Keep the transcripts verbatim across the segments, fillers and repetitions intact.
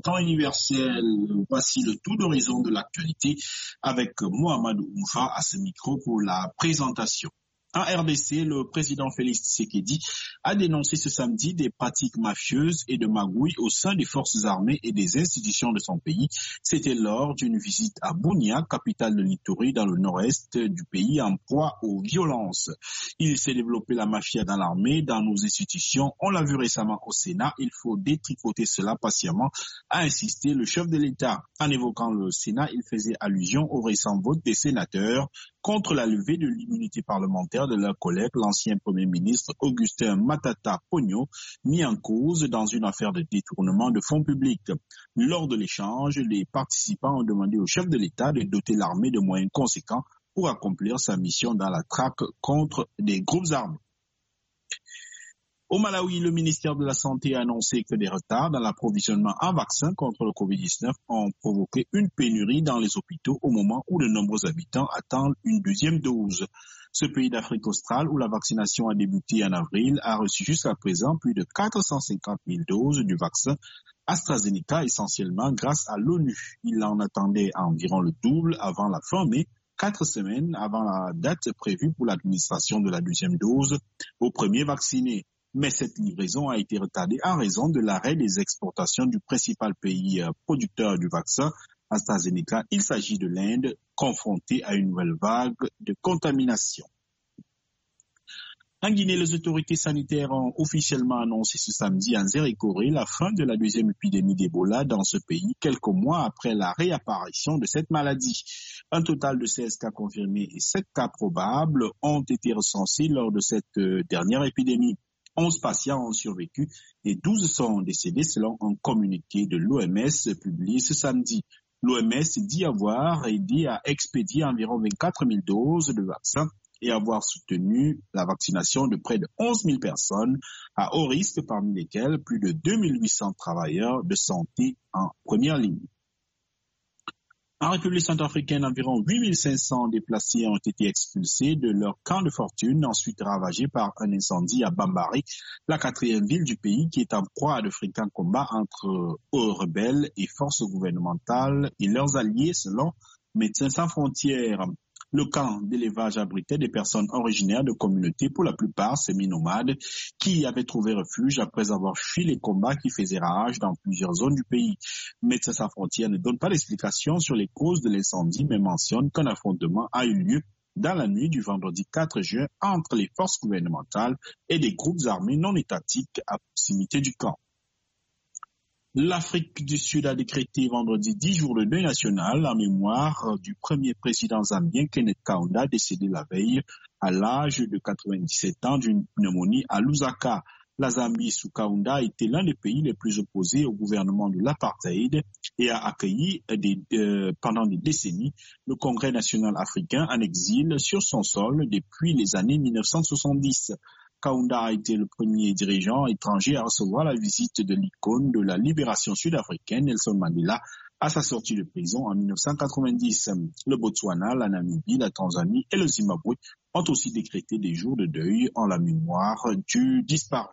temps universel. Voici le tour d'horizon de l'actualité avec Mohamed Oumfa à ce micro pour la présentation. En R D C, le président Félix Tshisekedi a dénoncé ce samedi des pratiques mafieuses et de magouilles au sein des forces armées et des institutions de son pays. C'était lors d'une visite à Bunia, capitale de l'Ituri, dans le nord-est du pays, en proie aux violences. Il s'est développé la mafia dans l'armée, dans nos institutions. On l'a vu récemment au Sénat. Il faut détricoter cela patiemment, a insisté le chef de l'État. En évoquant le Sénat, il faisait allusion au récent vote des sénateurs contre la levée de l'immunité parlementaire de leur collègue, l'ancien Premier ministre Augustin Matata Pogno, mis en cause dans une affaire de détournement de fonds publics. Lors de l'échange, les participants ont demandé au chef de l'État de doter l'armée de moyens conséquents pour accomplir sa mission dans la traque contre des groupes armés. Au Malawi, le ministère de la Santé a annoncé que des retards dans l'approvisionnement en vaccins contre le covid dix-neuf ont provoqué une pénurie dans les hôpitaux au moment où de nombreux habitants attendent une deuxième dose. Ce pays d'Afrique australe, où la vaccination a débuté en avril, a reçu jusqu'à présent plus de quatre cent cinquante mille doses du vaccin AstraZeneca, essentiellement grâce à l'ONU. Il en attendait environ le double avant la fin mai, quatre semaines avant la date prévue pour l'administration de la deuxième dose aux premiers vaccinés. Mais cette livraison a été retardée en raison de l'arrêt des exportations du principal pays producteur du vaccin, AstraZeneca. Il s'agit de l'Inde, confrontée à une nouvelle vague de contamination. En Guinée, les autorités sanitaires ont officiellement annoncé ce samedi en Zérékoré la fin de la deuxième épidémie d'Ebola dans ce pays, quelques mois après la réapparition de cette maladie. Un total de seize cas confirmés et sept cas probables ont été recensés lors de cette dernière épidémie. onze patients ont survécu et douze sont décédés selon un communiqué de l'O M S publié ce samedi. L'O M S dit avoir aidé à expédier environ vingt-quatre mille doses de vaccins et avoir soutenu la vaccination de près de onze mille personnes à haut risque, parmi lesquelles plus de deux mille huit cents travailleurs de santé en première ligne. En République centrafricaine, environ huit mille cinq cents déplacés ont été expulsés de leur camp de fortune, ensuite ravagé par un incendie à Bambari, la quatrième ville du pays qui est en proie à de fréquents combats entre rebelles et forces gouvernementales et leurs alliés, selon Médecins sans frontières. Le camp d'élevage abritait des personnes originaires de communautés, pour la plupart semi-nomades, qui avaient trouvé refuge après avoir fui les combats qui faisaient rage dans plusieurs zones du pays. Médecins sans frontières ne donne pas d'explication sur les causes de l'incendie, mais mentionne qu'un affrontement a eu lieu dans la nuit du vendredi quatre juin entre les forces gouvernementales et des groupes armés non étatiques à proximité du camp. L'Afrique du Sud a décrété vendredi dix jours de deuil national en mémoire du premier président zambien Kenneth Kaunda, décédé la veille à l'âge de quatre-vingt-dix-sept ans d'une pneumonie à Lusaka. La Zambie sous Kaunda a été l'un des pays les plus opposés au gouvernement de l'apartheid et a accueilli des, euh, pendant des décennies le Congrès national africain en exil sur son sol depuis les années mille neuf cent soixante-dix. Kaunda a été le premier dirigeant étranger à recevoir la visite de l'icône de la libération sud-africaine, Nelson Mandela, à sa sortie de prison en mille neuf cent quatre-vingt-dix. Le Botswana, la Namibie, la Tanzanie et le Zimbabwe ont aussi décrété des jours de deuil en la mémoire du disparu.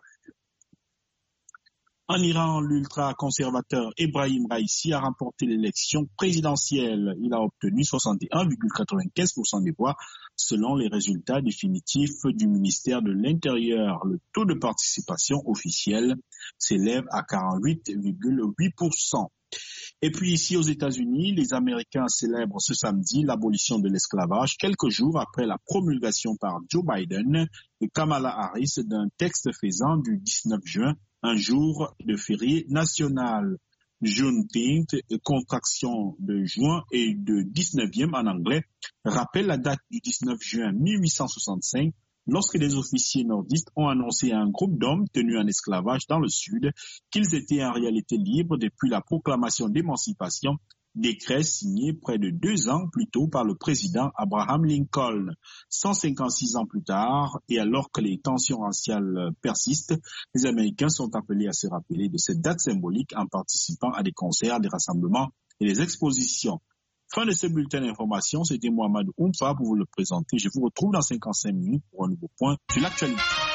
En Iran, l'ultra-conservateur Ebrahim Raïssi a remporté l'élection présidentielle. Il a obtenu soixante et un virgule quatre-vingt-quinze pour cent des voix selon les résultats définitifs du ministère de l'Intérieur. Le taux de participation officiel s'élève à quarante-huit virgule huit pour cent. Et puis ici aux États-Unis, les Américains célèbrent ce samedi l'abolition de l'esclavage quelques jours après la promulgation par Joe Biden et Kamala Harris d'un texte faisant du dix-neuf juin un jour de férié national. Juneteenth, contraction de juin et de dix-neuvième en anglais, rappelle la date du dix-neuf juin mille huit cent soixante-cinq, lorsque des officiers nordistes ont annoncé à un groupe d'hommes tenus en esclavage dans le Sud qu'ils étaient en réalité libres depuis la proclamation d'émancipation, décret signé près de deux ans plus tôt par le président Abraham Lincoln. cent cinquante-six ans plus tard, et alors que les tensions raciales persistent, les Américains sont appelés à se rappeler de cette date symbolique en participant à des concerts, des rassemblements et des expositions. Fin de ce bulletin d'information, c'était Mohamed Oumfa pour vous le présenter. Je vous retrouve dans cinquante-cinq minutes pour un nouveau point sur l'actualité.